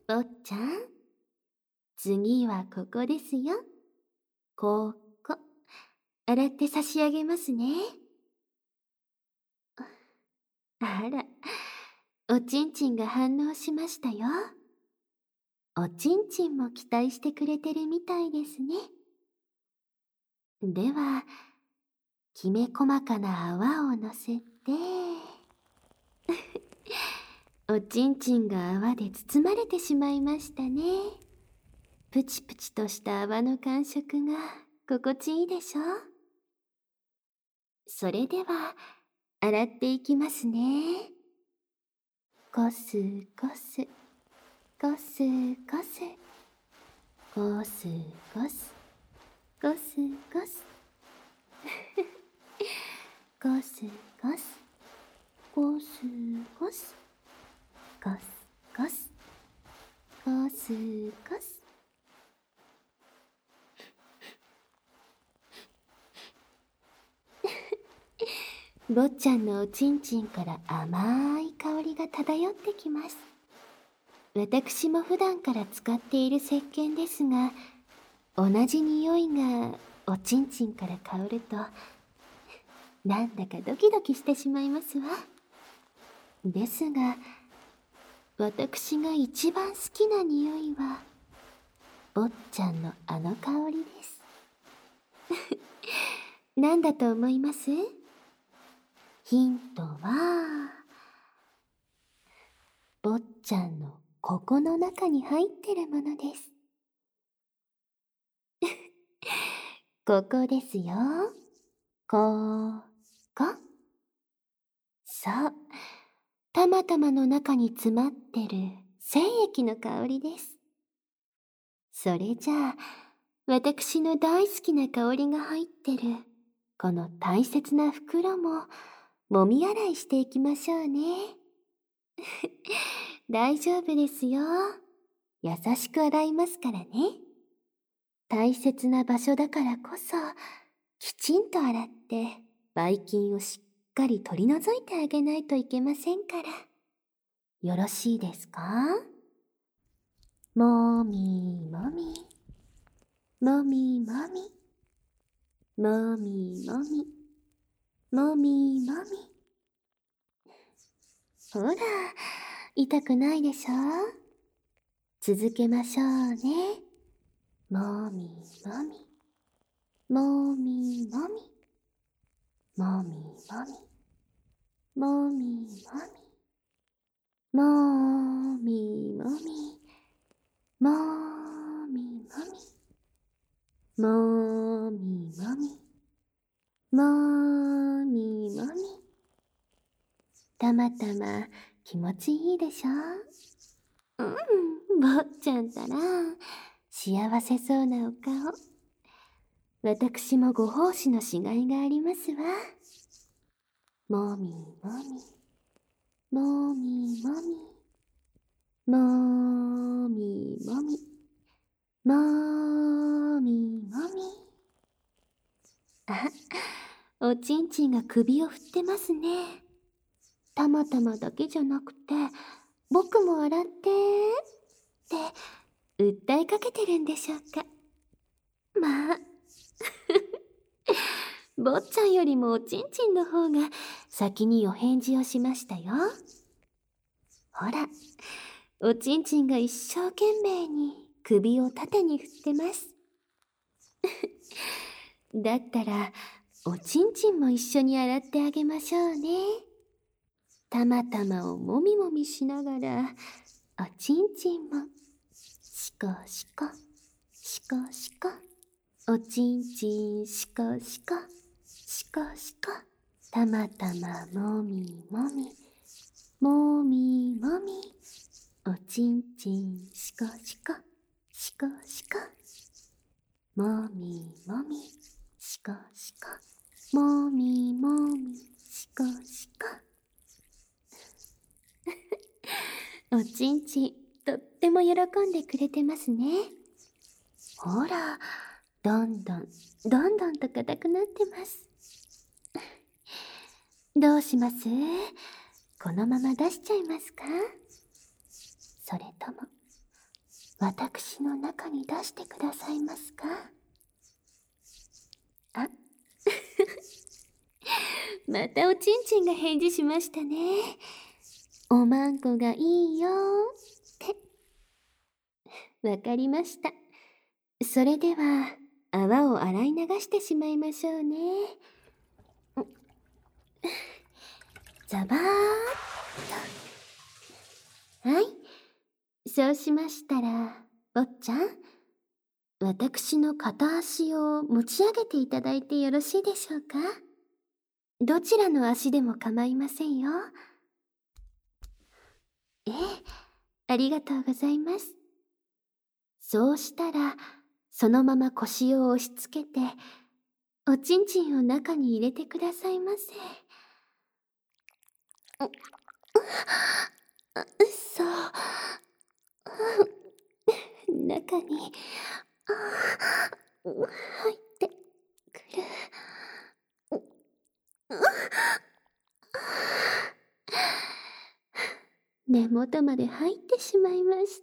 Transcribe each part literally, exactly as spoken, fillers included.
坊ちゃん、次はここですよ。ここ。洗って差し上げますね。あら、おちんちんが反応しましたよ。おちんちんも期待してくれてるみたいですね。では、きめ細かな泡をのせて、おちんちんが泡で包まれてしまいましたね。プチプチとした泡の感触が心地いいでしょ。それでは、洗っていきますね。こすこす、こすこす、こすこす、こすこす、こすこす、こすこす、こすこす、こすこす。坊ちゃんのおちんちんから甘い香りが漂ってきます。私も普段から使っている石鹸ですが、同じ匂いがおちんちんから香ると、なんだかドキドキしてしまいますわ。ですが、私が一番好きな匂いは、坊ちゃんのあの香りです。何だと思います？ヒントは、坊ちゃんのここの中に入ってるものです。ここですよ。ここ。そう。たまたまの中に詰まってる精液の香りです。それじゃあ、私の大好きな香りが入ってる、この大切な袋も、もみ洗いしていきましょうね。大丈夫ですよ。優しく洗いますからね。大切な場所だからこそ、きちんと洗って、ばい菌をしっかり取り除いてあげないといけませんから。よろしいですか？もみもみ。もみもみ。もみもみ。もみもみ。ほら、痛くないでしょ？続けましょうね。もみもみ。もみもみ。もみもみ。もみもみ。もみもみ。もみもみ。もみもみ。もみもみ。たまたま気持ちいいでしょ？うん、坊ちゃんたら、幸せそうなお顔。私もご奉仕のしがいがありますわ。もみもみ。もみもみ。もみもみ。もみもみ。あ、おちんちんが首を振ってますね。たまたまだけじゃなくて、僕も洗ってって訴えかけてるんでしょうか。まあ、坊ちゃんよりもおちんちんの方が先にお返事をしましたよ。ほら、おちんちんが一生懸命に首を縦に振ってます。だったら、おちんちんも一緒に洗ってあげましょうね。たまたまをもみもみしながら、おちんちんも、しこしこ、しこしこ、おちんちんしこしこ、しこしこ、たまたまもみもみ、もみもみ、おちんちんしこしこ、しこしこ、もみもみ、しこしこ、もみもみ、しこしこ。おちんちん、とっても喜んでくれてますね。ほら、どんどん、どんどんと硬くなってます。どうします？このまま出しちゃいますか？それとも、 私の中に出してくださいますか？あまたおちんちんが返事しましたね。おまんこがいいよって。わかりました。それでは泡を洗い流してしまいましょうね。ザバーッと。はい。そうしましたら、坊ちゃん、私の片足を持ち上げていただいてよろしいでしょうか？どちらの足でも構いませんよ。ええ、ありがとうございます。そうしたら、そのまま腰を押し付けて、おちんちんを中に入れてくださいませ。う、う、そう。中に、入ってくる。根元まで入ってしまいました。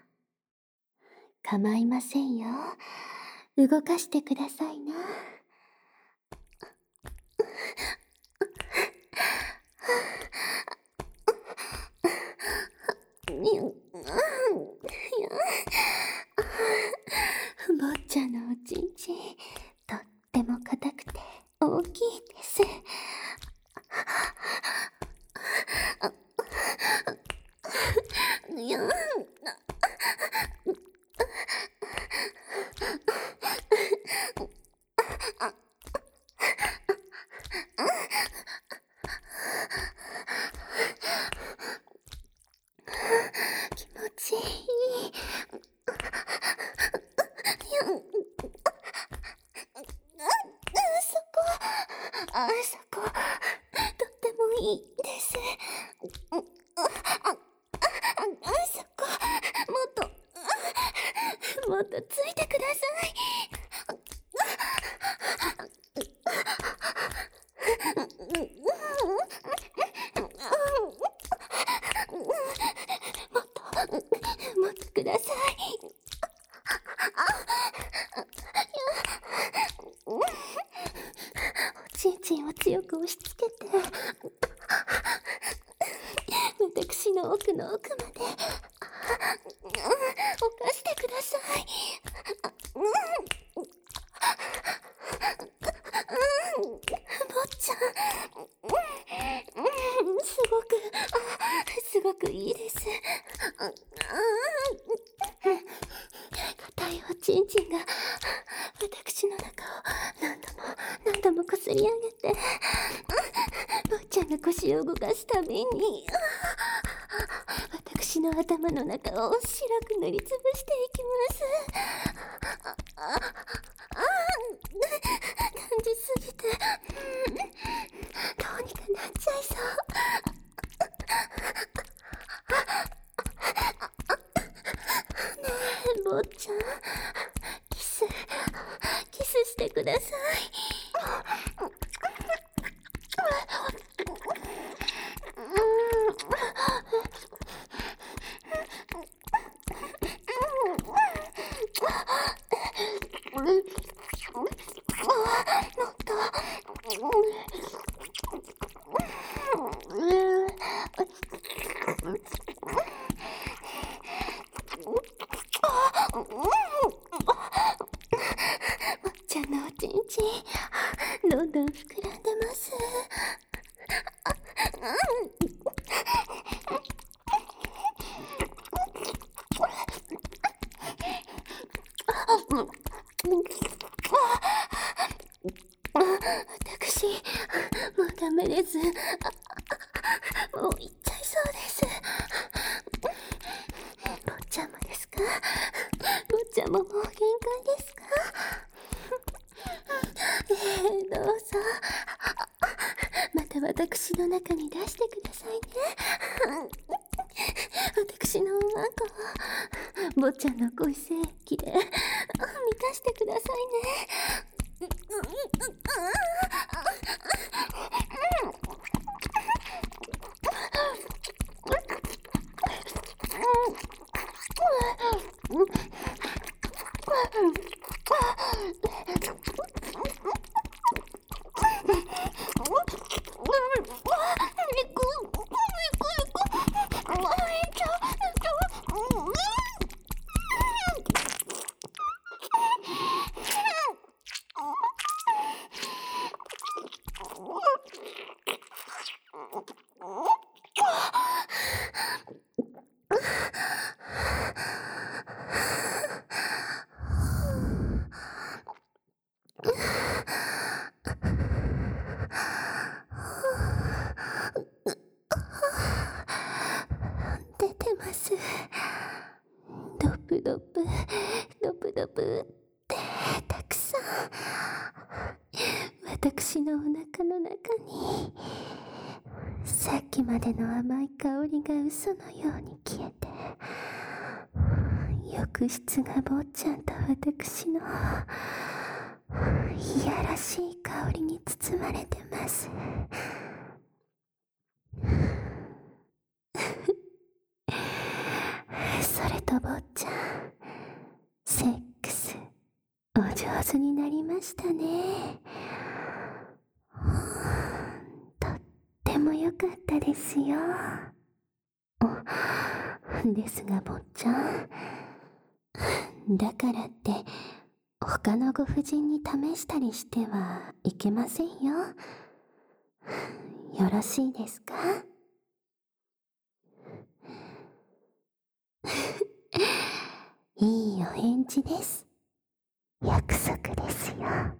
構いませんよ。動かしてくださいな。坊ちゃんのおちんちん、とっても硬くて大きいです。いや気持ちいい。そこ、あそこ、とってもいいです。あそこ、もっと、もっとついてください。もっと、もっとください。おちんちんを強く押し付けて、私の奥の奥まで犯してください。坊ちゃん、すごく、すごくいいです。硬いおちんちんが私の中を何度も何度もこすり上げて、坊ちゃんが腰を動かすたびに私の頭の中を白く塗りつぶしていきます。感じすぎて、どうにかなっちゃいそう。ねえ、坊ちゃん、キス、キスしてください。坊ちゃんのおちんちん、どんどん膨らんでます。私、もうダメです。もう行っちゃいそうです。坊ちゃんもですか？坊ちゃんももう限界ですか？えー、どうぞ。また私の中に出してくださいね。私のおまんこを坊ちゃんの恋精液で満たしてくださいね。 出てます。ドプドプ、ドプドプってたくさん。私のお腹の中に、さっきまでの甘い香りが嘘のように消えて、浴室が坊ちゃんと私のいやらしい香りに包まれてます。それと坊ちゃん、セックスお上手になりましたね。とっても良かったですよ。ですが坊ちゃん、だからって他のご婦人に試したりしてはいけませんよ。よろしいですか？いいお返事です。約束ですよ。